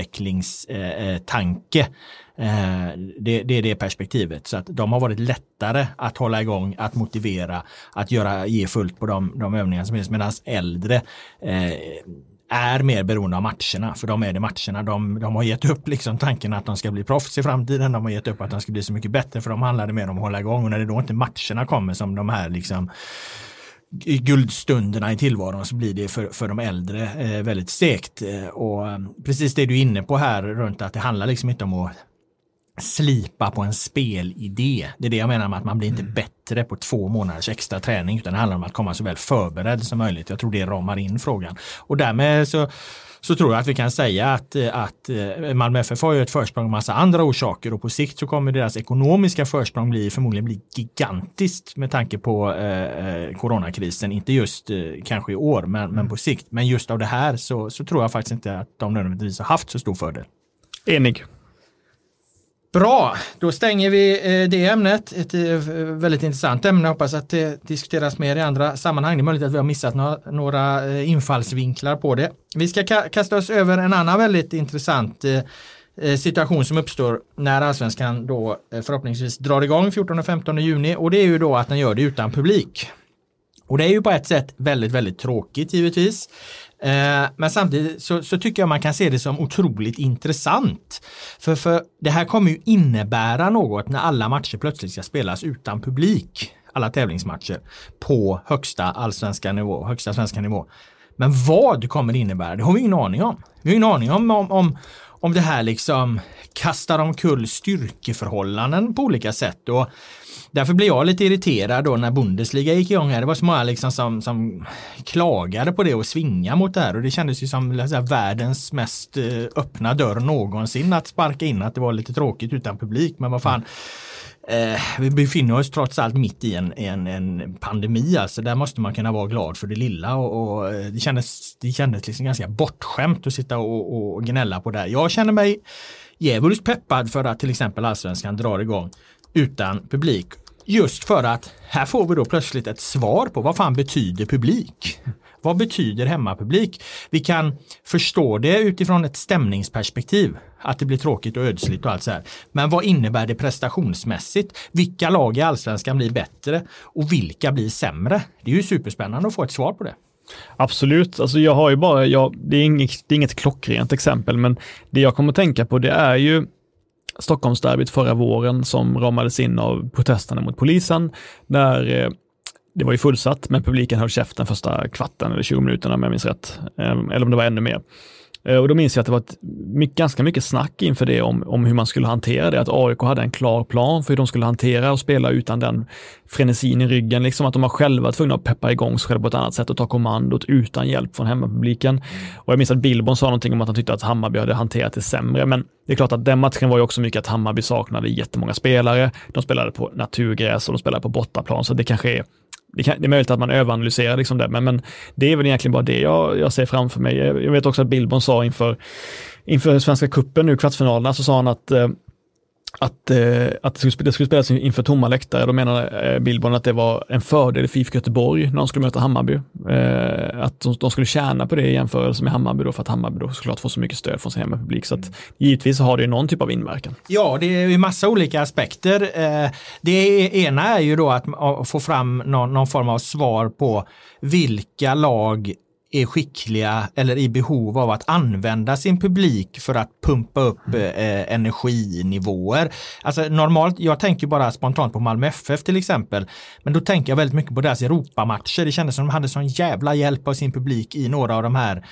utvecklingstanke. Eh, det, det är det perspektivet. Så att de har varit lättare att hålla igång, att motivera, att göra, ge fullt på de, de övningar som finns. Medan äldre, eh, är mer beroende av matcherna, för de är det matcherna. De, de har gett upp liksom tanken att de ska bli proffs i framtiden, de har gett upp att de ska bli så mycket bättre, för de handlade mer om att hålla igång, och när det då inte matcherna kommer som de här liksom i guldstunderna i tillvaron, så blir det för, för de äldre eh, väldigt segt. Eh, och eh, precis det du är inne på här runt att det handlar liksom inte om att slipa på en spelidé. Det är det jag menar med att man blir inte bättre på två månaders extra träning, utan det handlar om att komma så väl förberedd som möjligt. Jag tror det ramar in frågan. Och därmed så, så tror jag att vi kan säga att, att Malmö F F har ju ett försprång med massa andra orsaker, och på sikt så kommer deras ekonomiska försprång bli, förmodligen bli gigantiskt med tanke på eh, coronakrisen. Inte just eh, kanske i år, men, men på sikt. Men just av det här så, så tror jag faktiskt inte att de nödvändigtvis har haft så stor fördel. Enig. Bra, då stänger vi det ämnet. Ett väldigt intressant ämne. Jag hoppas att det diskuteras mer i andra sammanhang. Det är möjligt att vi har missat några, några infallsvinklar på det. Vi ska ka- kasta oss över en annan väldigt intressant eh, situation som uppstår när Allsvenskan då eh, förhoppningsvis drar igång fjortonde och femtonde juni. Och det är ju då att den gör det utan publik. Och det är ju på ett sätt väldigt, väldigt tråkigt givetvis. Eh, men samtidigt så, så tycker jag man kan se det som otroligt intressant. För, för det här kommer ju innebära något när alla matcher plötsligt ska spelas utan publik. Alla tävlingsmatcher på högsta allsvenska nivå, högsta svenska nivå. Men vad kommer det innebära? Det har vi ingen aning om. Vi har ingen aning om om, om, om det här liksom kastar omkull styrkeförhållanden på olika sätt. Och därför blir jag lite irriterad då när Bundesliga gick igång här. Det var så många liksom som, som klagade på det och svinga mot det här. Och det kändes ju som säga, världens mest eh, öppna dörr någonsin att sparka in att det var lite tråkigt utan publik. Men vad fan, eh, vi befinner oss trots allt mitt i en, en, en pandemi. Alltså där måste man kunna vara glad för det lilla. Och, och det kändes, det kändes liksom ganska bortskämt att sitta och, och gnälla på det här. Jag känner mig djävulskt peppad för att till exempel Allsvenskan drar igång utan publik. Just för att här får vi då plötsligt ett svar på vad fan betyder publik? Vad betyder hemmapublik? Vi kan förstå det utifrån ett stämningsperspektiv. Att det blir tråkigt och ödsligt och allt så här. Men vad innebär det prestationsmässigt? Vilka lag i Allsvenskan blir bättre? Och vilka blir sämre? Det är ju superspännande att få ett svar på det. Absolut, alltså jag har ju bara, jag, det, är inget, det är inget klockrent exempel, men det jag kommer att tänka på det är ju Stockholmsderbyt förra våren som ramades in av protesterna mot polisen, där eh, det var ju fullsatt men publiken höll käften första kvarten eller tjugo minuterna om jag minns rätt, eh, eller om det var ännu mer. Eh, och då minns jag att det var ett, mycket, ganska mycket snack inför det om, om hur man skulle hantera det, att A I K hade en klar plan för hur de skulle hantera och spela utan den frenesin i ryggen, liksom att de har själva tvungna att peppa igång sig själva på ett annat sätt och ta kommandot utan hjälp från hemmapubliken. Mm. Och jag minns att Billborn sa någonting om att han tyckte att Hammarby hade hanterat det sämre, men det är klart att den matchen var ju också mycket att Hammarby saknade jättemånga spelare, de spelade på naturgräs och de spelade på bortaplan, så det kanske är Det, kan, det är möjligt att man överanalyserar liksom det, men, men det är väl egentligen bara det jag, jag ser framför mig. Jag, jag vet också att Billborn sa inför, inför Svenska cupen nu, kvartsfinalerna, så sa han att, eh, att, eh, att det, skulle, det skulle spelas inför tomma läktare. Då menade eh, Billborn att det var en fördel för I F K Göteborg när de skulle möta Hammarby. Eh, att de, de skulle tjäna på det i jämförelse med Hammarby då, för att Hammarby då såklart får så mycket stöd från sin hemmapublik. Så att givetvis har det någon typ av inverkan. Ja, det är ju massa olika aspekter. Eh, det ena är ju då att få fram någon, någon form av svar på vilka lag är skickliga eller i behov av att använda sin publik för att pumpa upp eh, energinivåer. Alltså normalt, jag tänker bara spontant på Malmö F F till exempel, men då tänker jag väldigt mycket på deras Europamatcher. Det kändes som de hade sån jävla hjälp av sin publik i några av de här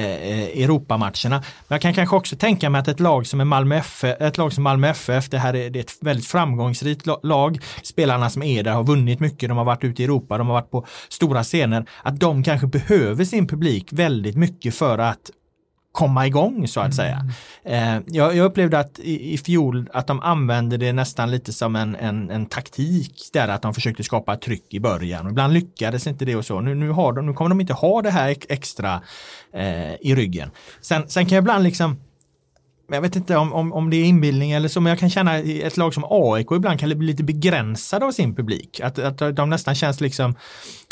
eh, Europamatcherna. Men jag kan kanske också tänka mig att ett lag som är Malmö F F, ett lag som Malmö F F, det här är, det är ett väldigt framgångsrikt lag. Spelarna som är där har vunnit mycket, de har varit ute i Europa, de har varit på stora scener, att de kanske behöver sin publik väldigt mycket för att komma igång så att säga. Mm. Eh, jag, jag upplevde att i, i fjol att de använde det nästan lite som en, en, en taktik där, att de försökte skapa tryck i början. Och ibland lyckades inte det och så. Nu, nu, har de, nu kommer de inte ha det här extra eh, i ryggen. Sen, sen kan jag ibland liksom, jag vet inte om, om, om det är inbildning eller så, men jag kan känna ett lag som A I K ibland kan bli lite begränsade av sin publik. Att, att de nästan känns liksom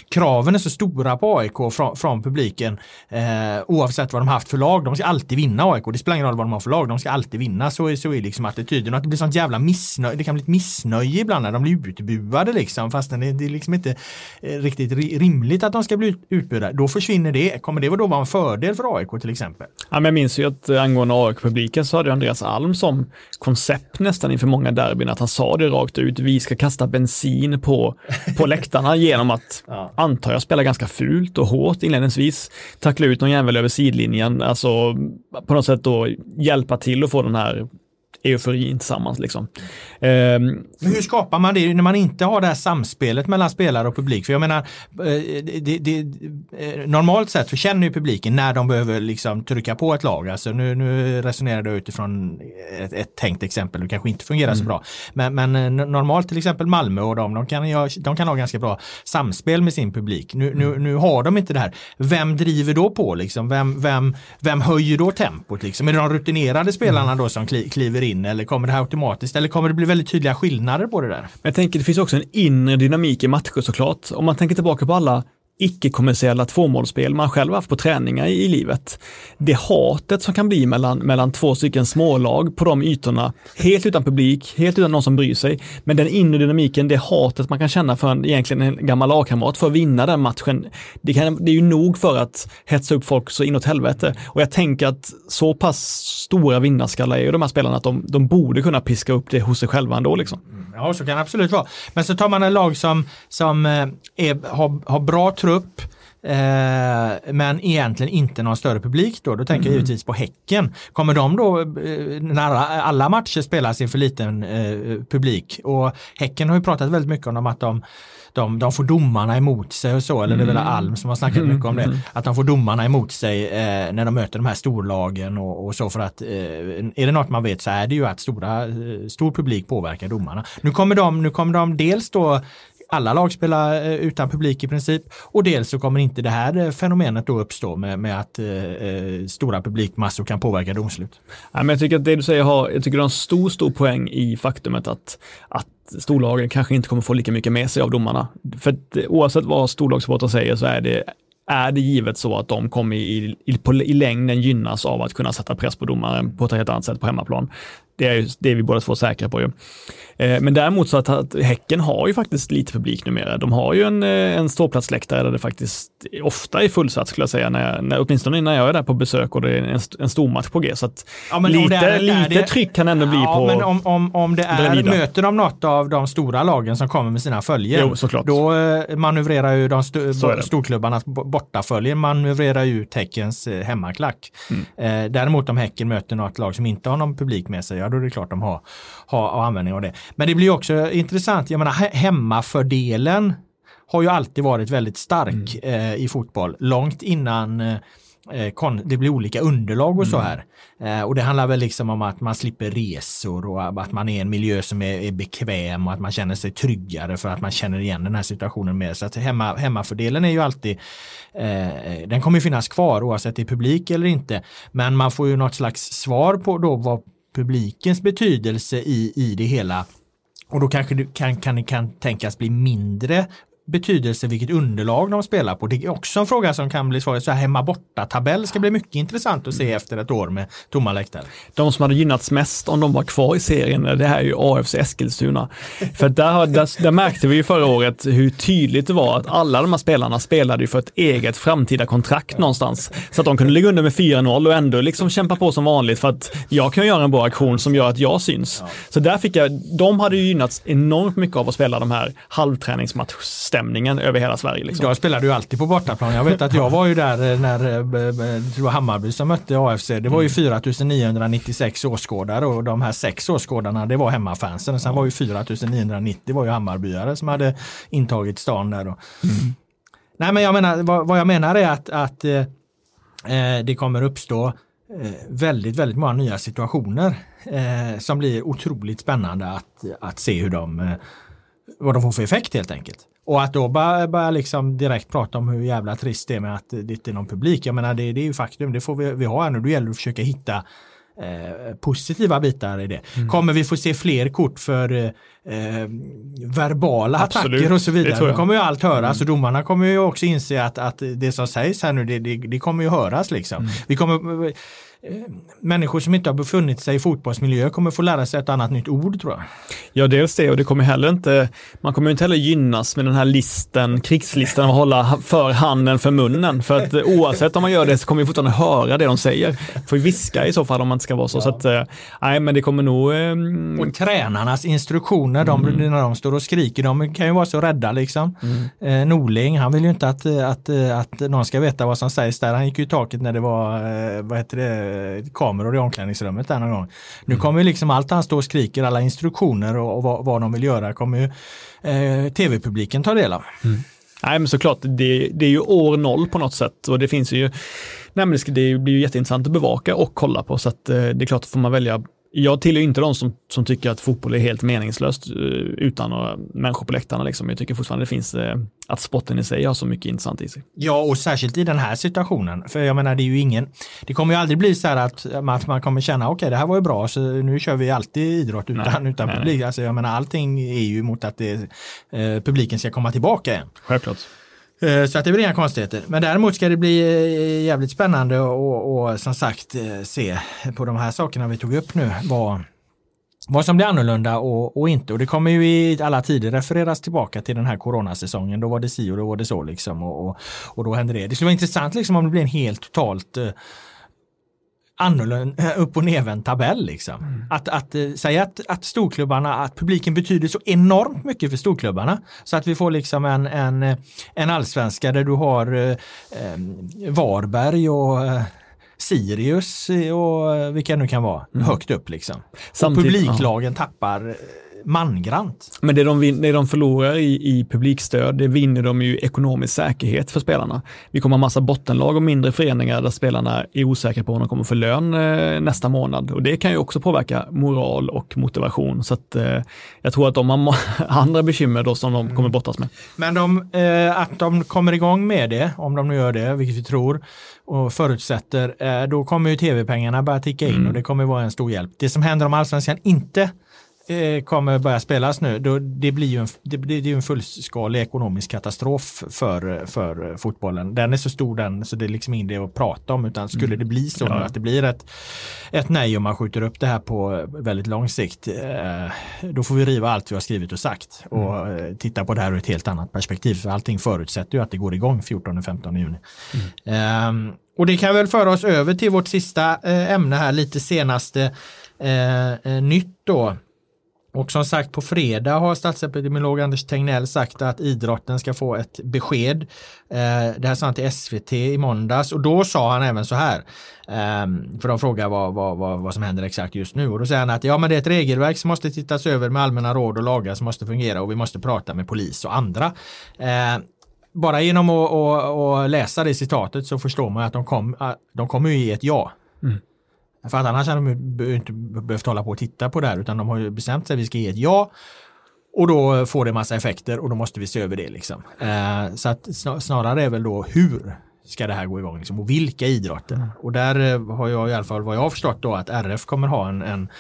kraven är så stora på A I K från, från publiken eh, oavsett vad de haft för lag. De ska alltid vinna A I K. Det spelar ingen roll vad de har för lag. De ska alltid vinna. Så är, så är liksom attityden. Och att det blir sånt jävla missnöje. Det kan bli ett missnöje ibland när de blir utbuade liksom. Fast det, det är liksom inte eh, riktigt rimligt att de ska bli utbudade. Då försvinner det. Kommer det då vara en fördel för A I K till exempel? Ja, men jag minns ju att angående A I K-publiken så hade Andreas Alm som koncept nästan inför många derbyn att han sa det rakt ut. Vi ska kasta bensin på, på läktarna genom att ja. antar jag spela ganska fult och hårt inledningsvis. Tackla ut någon jävel över sidlinjen. Alltså på något sätt då hjälpa till att få den här euforin tillsammans liksom. Mm. Um, Men hur skapar man det när man inte har det här samspelet mellan spelare och publik? För jag menar, det, det, det, normalt sett så känner ju publiken när de behöver liksom trycka på ett lag. Alltså nu, nu resonerar du utifrån ett, ett tänkt exempel. Det kanske inte fungerar mm. så bra. Men, men normalt till exempel Malmö och de, de, kan, de kan ha ganska bra samspel med sin publik. Nu, mm. nu, nu har de inte det här. Vem driver då på liksom? Vem, vem, vem höjer då tempot liksom? Är det de rutinerade spelarna då som kli, kliver in? Eller kommer det här automatiskt? Eller kommer det bli väldigt tydliga skillnader på det där? Jag tänker det finns också en inre dynamik i matcher såklart. Om man tänker tillbaka på alla icke-kommersiella tvåmålsspel man själv haft på träningar i, i livet. Det hatet som kan bli mellan, mellan två stycken smålag på de ytorna, helt utan publik, helt utan någon som bryr sig. Men den inre dynamiken, det hatet man kan känna för en, egentligen en gammal lagkamrat för att vinna den matchen, det, kan, det är ju nog för att hetsa upp folk så inåt helvete. Och jag tänker att så pass stora vinnarskallar är ju de här spelarna att de, de borde kunna piska upp det hos sig själva ändå liksom. Ja, så kan det absolut vara. Men så tar man en lag som, som är, har, har bra trupp Eh, men egentligen inte någon större publik då. Då tänker mm. jag givetvis på Häcken. Kommer de då eh, när alla, alla matcher spelas inför liten eh, publik? Och Häcken har ju pratat väldigt mycket om att de De, de får domarna emot sig och så, eller det är väl Alm som har snackat mycket om det, att de får domarna emot sig eh, när de möter de här storlagen och, och så, för att eh, är det något man vet så är det ju att stora, eh, stor publik påverkar domarna. Nu kommer de, nu kommer de dels då alla lag spelar eh, utan publik i princip, och dels så kommer inte det här eh, fenomenet då uppstå med, med att eh, stora publikmassor kan påverka domslut. Ja, men jag tycker att det du säger har, jag tycker det har en stor, stor poäng i faktumet att, att storlagen kanske inte kommer få lika mycket med sig av domarna. För att, oavsett vad storlagssupportrar säger så är det, är det givet så att de kommer i, i, på, i längden gynnas av att kunna sätta press på domaren på ett helt annat sätt på hemmaplan. Det är ju det vi båda två säkra på ju. Eh, men däremot så att, att Häcken har ju faktiskt lite publik numera. De har ju en, en ståplatsläktare där det faktiskt ofta är fullsatt skulle jag säga, när, när, åtminstone när jag är där på besök och det är en, en stor match på G. Så att ja, lite, är, lite det, tryck kan ändå bli ja, på. Men om, om, om det är, möter de något av de stora lagen som kommer med sina följen, jo, såklart. Då eh, manövrerar ju de st- så storklubbarnas bortaföljen manövrerar ju Häckens eh, hemmaklack. Mm. Eh, däremot om Häcken möter något lag som inte har någon publik med sig, ja då är det klart de har, har, har användning av det. Men det blir också intressant, jag menar hemmafördelen har ju alltid varit väldigt stark mm. eh, i fotboll, långt innan eh, kon- det blir olika underlag och mm. så här. Eh, och det handlar väl liksom om att man slipper resor och att man är i en miljö som är, är bekväm och att man känner sig tryggare för att man känner igen den här situationen mer. Så att hemma, hemmafördelen är ju alltid, eh, den kommer ju finnas kvar oavsett det är publik eller inte. Men man får ju något slags svar på då vad publikens betydelse i, i det hela, och då kanske det kan, kan, kan tänkas bli mindre betydelse vilket underlag de spelar på. Det är också en fråga som kan bli svår. Så här hemma borta tabell ska bli mycket intressant att se efter ett år med tomma läktare. De som hade gynnats mest om de var kvar i serien, det här är ju A F C Eskilstuna. För där, där, där märkte vi ju förra året hur tydligt det var att alla de här spelarna spelade ju för ett eget framtida kontrakt någonstans. Så att de kunde ligga under med fyra noll och ändå liksom kämpa på som vanligt för att jag kan göra en bra aktion som gör att jag syns. Så där fick jag, de hade ju gynnats enormt mycket av att spela de här halvträningsmatchstämningen över hela Sverige. Liksom. Jag spelade ju alltid på bortaplan. Jag vet att jag var ju där när det var Hammarby som mötte A F C. Det var ju fyra tusen niohundranittiosex åskådare och de här sex åskådarna, det var hemmafansen. Och sen var ju fyra tusen niohundranittio, det var ju Hammarbyare som hade intagit stan där. Då. Mm. Nej, men jag menar, vad, vad jag menar är att, att eh, det kommer uppstå eh, väldigt, väldigt många nya situationer eh, som blir otroligt spännande att, att se hur de eh, vad de får för effekt helt enkelt. Och att då bara, bara liksom direkt prata om hur jävla trist det är med att det inte är någon publik. Jag menar, det, det är ju faktum. Det får vi, vi ha nu. Då gäller det att försöka hitta eh, positiva bitar i det. Mm. Kommer vi få se fler kort för eh, verbala Absolut. attacker och så vidare? Det kommer ju allt höras mm. och domarna kommer ju också inse att, att det som sägs här nu, det, det, det kommer ju höras liksom. Mm. Vi kommer... Människor som inte har befunnit sig i fotbollsmiljö kommer få lära sig ett annat nytt ord, tror jag. Ja, dels det, och det kommer heller inte, man kommer inte heller gynnas med den här listen, krigslistan, att hålla för handen för munnen, för att oavsett om man gör det så kommer vi fortfarande höra det de säger. Får vi viska i så fall om man inte ska vara så. Ja. Så att, nej, men det kommer nog... Eh... Och tränarnas instruktioner, de, mm. när de står och skriker, de kan ju vara så rädda liksom. Mm. Eh, Norling, han vill ju inte att, att, att någon ska veta vad som sägs där. Han gick ju i taket när det var, eh, vad heter det, kameror i omklädningsrummet där någon gång. Nu kommer ju liksom allt han står och skriker, alla instruktioner och, och vad, vad de vill göra kommer ju eh, tv-publiken ta del av. Mm. Nej, men såklart, det, det är ju år noll på något sätt och det finns ju, nej, men det, det blir ju jätteintressant att bevaka och kolla på, så att eh, det är klart att får man välja. Jag tillhör inte de som, som tycker att fotboll är helt meningslöst uh, utan några människor på läktarna. Liksom. Jag tycker fortfarande det finns uh, att sporten i sig har så mycket intressant i sig. Ja, och särskilt i den här situationen. För jag menar, det är ju ingen... Det kommer ju aldrig bli så här att man, man kommer känna okej, okay, det här var ju bra, så nu kör vi alltid idrott utan, nej, utan nej, publik. Nej. Alltså, jag menar, allting är ju mot att det, uh, publiken ska komma tillbaka igen. Självklart. Så att det blir inga konstigheter. Men däremot ska det bli jävligt spännande och, och som sagt se på de här sakerna vi tog upp nu vad, vad som blir annorlunda och, och inte. Och det kommer ju i alla tider refereras tillbaka till den här coronasäsongen. Då var det si och då var det så liksom. Och, och, och då händer det. Det skulle vara intressant liksom om det blir en helt totalt uh, annorlunda upp- och nervänd tabell liksom. Mm. Att, att äh, säga att, att storklubbarna, att publiken betyder så enormt mycket för storklubbarna, så att vi får liksom en, en, en allsvenska där du har äh, Varberg och äh, Sirius och vilka nu kan vara mm. högt upp liksom. Samtidigt, och publiklagen ja. tappar mangrant. Men det de, det de förlorar i, i publikstöd, det vinner de ju ekonomisk säkerhet för spelarna. Vi kommer ha massa bottenlag och mindre föreningar där spelarna är osäkra på om de kommer få lön eh, nästa månad. Och det kan ju också påverka moral och motivation. Så att eh, jag tror att de har andra bekymmer då som de mm. kommer brottas med. Men de, eh, att de kommer igång med det, om de nu gör det, vilket vi tror och förutsätter, eh, då kommer ju tv-pengarna börja ticka in mm. och det kommer vara en stor hjälp. Det som händer om allsvenskan inte kommer börja spelas nu, då det blir ju en, det blir ju en fullskalig ekonomisk katastrof för, för fotbollen. Den är så stor den, så det är liksom inte det att prata om, utan skulle det bli så ja. att det blir ett, ett nej om man skjuter upp det här på väldigt lång sikt, eh, då får vi riva allt vi har skrivit och sagt och mm. titta på det här ur ett helt annat perspektiv, för allting förutsätter ju att det går igång fjortonde femtonde juni. Mm. Eh, och det kan väl föra oss över till vårt sista eh, ämne här, lite senaste eh, nytt då. Och som sagt, på fredag har statsepidemiolog Anders Tegnell sagt att idrotten ska få ett besked. Eh, det här sa han till S V T i måndags, och då sa han även så här. Eh, för de frågar vad, vad, vad, vad som händer exakt just nu. Och då säger han att ja, men det är ett regelverk som måste tittas över med allmänna råd och lagar som måste fungera, och vi måste prata med polis och andra. Eh, bara genom att, att, att läsa det citatet så förstår man att de, kom, de kommer ju ge ett ja. Mm. För att annars hade de inte behövt hålla på och titta på det här, utan de har ju bestämt sig att vi ska ge ett ja, och då får det massa effekter och då måste vi se över det liksom. Eh, så att snarare är väl då hur ska det här gå igång liksom, och vilka idrotter. Mm. Och där har jag i alla fall vad jag har förstått då att R F kommer ha en, en,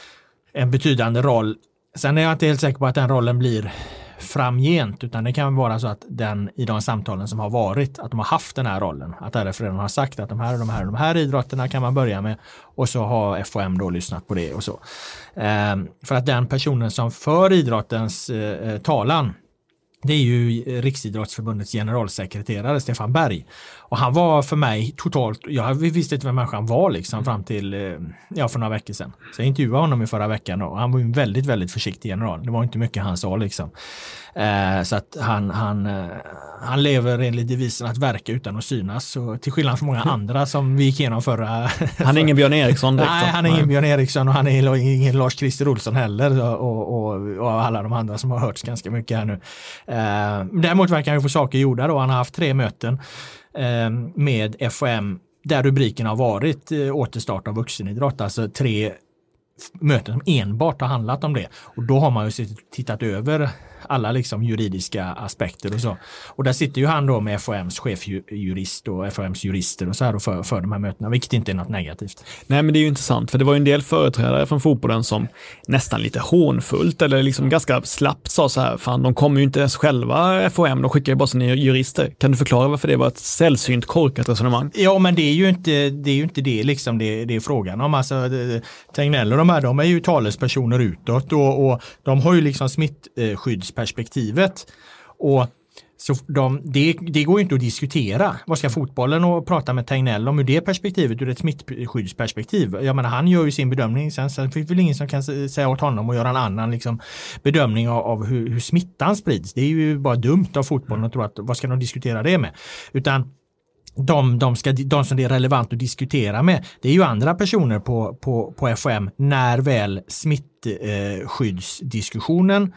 en betydande roll. Sen är jag inte helt säker på att den rollen blir framgent, utan det kan vara så att den i de samtalen som har varit, att de har haft den här rollen, att R F redan har sagt att de här och de här och de här idrotterna kan man börja med, och så har F O M då lyssnat på det och så. Ehm, för att den personen som för idrottens eh, talan, det är ju Riksidrottsförbundets generalsekreterare Stefan Berg. Och han var för mig totalt, jag visste inte vem människan var liksom fram till, ja, för några veckor sedan. Så jag intervjuade honom i förra veckan och han var ju en väldigt, väldigt försiktig general. Det var inte mycket han sa liksom. Eh, så att han, han, eh, han lever enligt devisen att verka utan att synas. Så till skillnad från många andra som vi gick igenom förra... Han är ingen Björn Eriksson. Nej, han är ingen Björn Eriksson och han är ingen Lars-Christer Olsson heller. Och, och, och alla de andra som har hörts ganska mycket här nu. Eh, däremot verkar han ju få saker gjorda då. Han har haft tre möten eh, med F O M där rubriken har varit eh, återstart av vuxenidrott. Alltså tre möten som enbart har handlat om det. Och då har man ju tittat över alla liksom juridiska aspekter och så. Och där sitter ju han då med F H M:s chefjurist och F H M:s jurister och så här och för, för de här mötena, vilket inte är något negativt. Nej, men det är ju intressant, för det var ju en del företrädare från fotbollen som nästan lite hånfullt eller liksom ganska slappt sa så här, fan de kommer ju inte ens själva F H M, de skickar ju bara sina jurister. Kan du förklara varför det var ett sällsynt korkat resonemang? Ja, men det är ju inte det, är ju inte det liksom det, det är frågan om. Alltså, Tegnell och de här, de är ju talespersoner utåt och, och de har ju liksom smittskyddsperspektivet och så de, det, det går ju inte att diskutera. Vad ska fotbollen och prata med Tegnell om ur det perspektivet, ur ett smittskyddsperspektiv? Jag menar, han gör ju sin bedömning. Sen, sen finns väl ingen som kan säga åt honom och göra en annan liksom, bedömning av, av hur, hur smittan sprids. Det är ju bara dumt av fotbollen att tro att vad ska de diskutera det med? Utan de, de, ska, de som det är relevant att diskutera med, det är ju andra personer på, på, på F H M när väl smittskyddsdiskussionen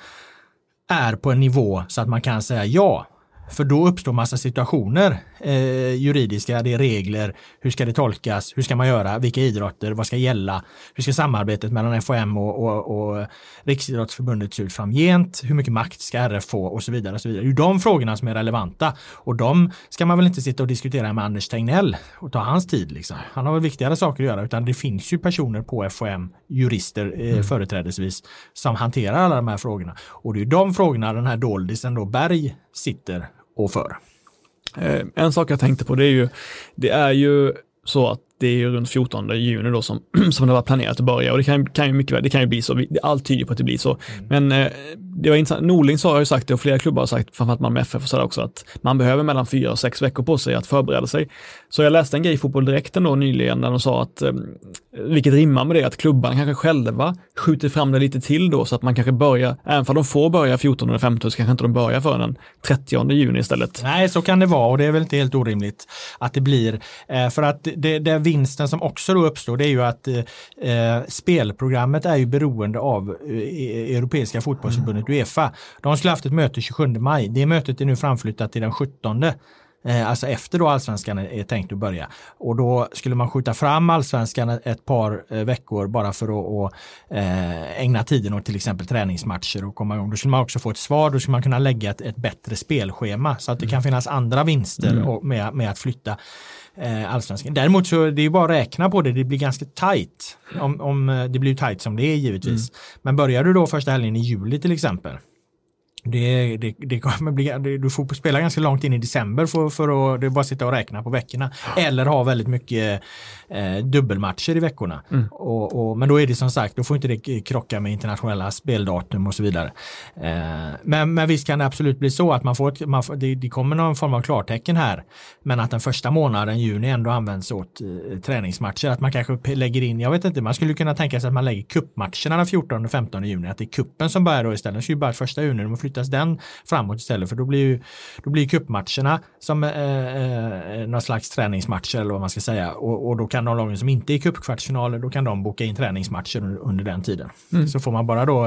är på en nivå så att man kan säga ja. För då uppstår massa situationer, eh, juridiska, det är regler, hur ska det tolkas, hur ska man göra, vilka idrotter, vad ska gälla, hur ska samarbetet mellan F H M och, och, och Riksidrottsförbundet se ut framgent, hur mycket makt ska R F få och så vidare. Och så vidare. Det är ju de frågorna som är relevanta och de ska man väl inte sitta och diskutera med Anders Tegnell och ta hans tid. Liksom. Han har väl viktigare saker att göra, utan det finns ju personer på F H M, jurister eh, mm. företrädesvis, som hanterar alla de här frågorna. Och det är ju de frågorna den här doldisen då Berg sitter och för. Eh, en sak jag tänkte på, det är ju, det är ju så att det är ju runt fjortonde juni då som, som det var planerat att börja och det kan, kan ju mycket väl, det kan ju bli så, allt tyder på att det blir så. Mm. Men eh, det var intressant, Norling har ju sagt det och flera klubbar har sagt, framförallt man med F F och sådär också, att man behöver mellan fyra och sex veckor på sig att förbereda sig. Så jag läste en grej i Fotboll Direkt då nyligen där de sa att, eh, vilket rimmar med det, att klubbarna kanske själva skjuter fram det lite till då så att man kanske börjar, även för de får börja fjortonde eller femtonde så kanske inte de börjar förrän den trettionde juni istället. Nej, så kan det vara och det är väl inte helt orimligt att det blir, eh, för att det, det vinsten som också då uppstår, det är ju att eh, spelprogrammet är ju beroende av eh, Europeiska fotbollsförbundet UEFA. De skulle haft ett möte tjugosjunde maj. Det mötet är nu framflyttat till den sjuttonde. Eh, alltså efter då allsvenskan är, är tänkt att börja. Och då skulle man skjuta fram allsvenskan ett par eh, veckor bara för att och, eh, ägna tiden åt till exempel träningsmatcher och komma igång. Då skulle man också få ett svar, då skulle man kunna lägga ett, ett bättre spelschema så att det kan finnas andra vinster mm. och, med, med att flytta Eh, allsvenskan. Däremot så det är ju bara att räkna på det, det blir ganska tajt om, om det blir tajt som det är givetvis. Mm. Men börjar du då första helgen i juli till exempel, det, det, det kommer bli, det, du får spela ganska långt in i december för, för att det är bara sitta och räkna på veckorna eller ha väldigt mycket eh, dubbelmatcher i veckorna. Mm. Och, och, men då är det som sagt, då får inte det krocka med internationella speldatum och så vidare. Eh, men, men visst kan det absolut bli så att man får, ett, man får det, det kommer någon form av klartecken här, men att den första månaden, juni, ändå används åt eh, träningsmatcher, att man kanske lägger in, jag vet inte, man skulle kunna tänka sig att man lägger kuppmatcherna den fjortonde och femtonde juni, att det är kuppen som börjar då istället, så är det bara första juni, de flyttas den framåt istället, för då blir ju då blir kuppmatcherna som eh, eh, någon slags träningsmatcher eller vad man ska säga, och, och då kan de lagen som inte är kuppkvartsfinaler, då kan de boka in träningsmatcher under, under den tiden. Mm. Så får man bara då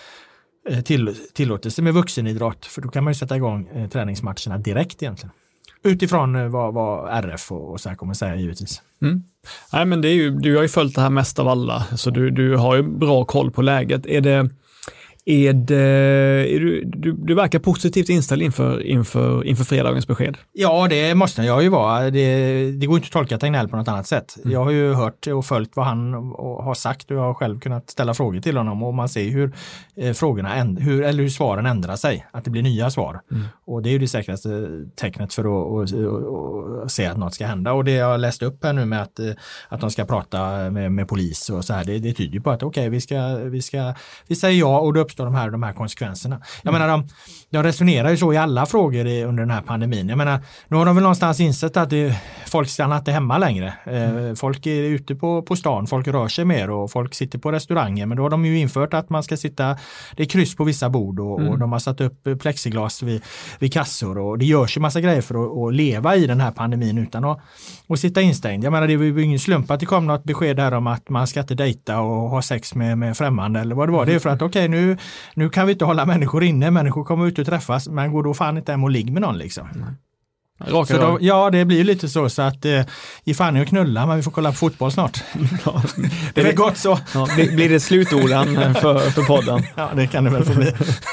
eh, till, tillåtelse med vuxenidrott, för då kan man ju sätta igång eh, träningsmatcherna direkt egentligen. Utifrån eh, vad, vad R F och, och så här kommer säga givetvis. Mm. Nej, men det är ju, du har ju följt det här mest av alla, så du, du har ju bra koll på läget. Är det Är det, är du, du, du verkar positivt inställd inför, inför, inför fredagens besked? Ja, det måste jag ju vara. Det, det går inte att tolka Tegnell på något annat sätt. Mm. Jag har ju hört och följt vad han har sagt och jag har själv kunnat ställa frågor till honom och man ser hur eh, frågorna änd- hur, eller hur svaren ändrar sig. Att det blir nya svar. Mm. Och det är ju det säkraste tecknet för att och, och, och se att något ska hända. Och det jag har läst upp här nu med att, att de ska prata med, med polis och så här, det, det tyder ju på att okej, okay, vi, ska, vi, ska, vi säger ja och då uppstår de här, de här konsekvenserna. Jag mm. menar, de, de resonerar ju så i alla frågor i, under den här pandemin. Jag menar, nu har de väl någonstans insett att det, folk stannar inte hemma längre. Mm. Eh, folk är ute på, på stan, folk rör sig mer och folk sitter på restauranger. Men då har de ju infört att man ska sitta, det är kryss på vissa bord och, mm. och de har satt upp plexiglas vid, vid kassor och det görs ju massa grejer för att, att leva i den här pandemin utan att, att sitta instängd. Jag menar, det var ju ingen slump att det kom något besked här om att man ska inte dejta och ha sex med, med främmande eller vad det var. Det är för att okej, okay, nu Nu kan vi inte hålla människor inne, människor kommer ut och träffas, men går då fan inte hem och ligga med någon liksom. Mm. Raka så då, ja, det blir ju lite så, så att eh, ge fan i att knulla, men vi får kolla på fotboll snart. Ja, det är väl gott så. Ja, blir det slutorden för, för podden? Ja, det kan det väl få bli.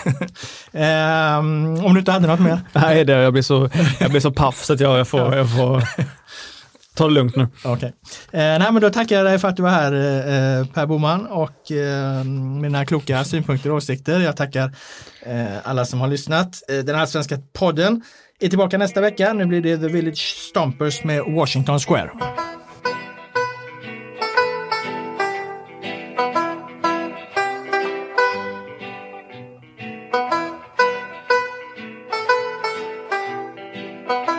um, om du inte hade något mer? Nej, det, jag blir så, jag blir så paff så att jag, jag, får, ja. jag får ta det lugnt nu. Okej. Okay. Eh, nej, men då tackar jag dig för att du var här, eh, Per Boman, och eh, mina kloka synpunkter och åsikter. Jag tackar eh, alla som har lyssnat. Eh, den här svenska podden är tillbaka nästa vecka. Nu blir det The Village Stompers med Washington Square. Bye.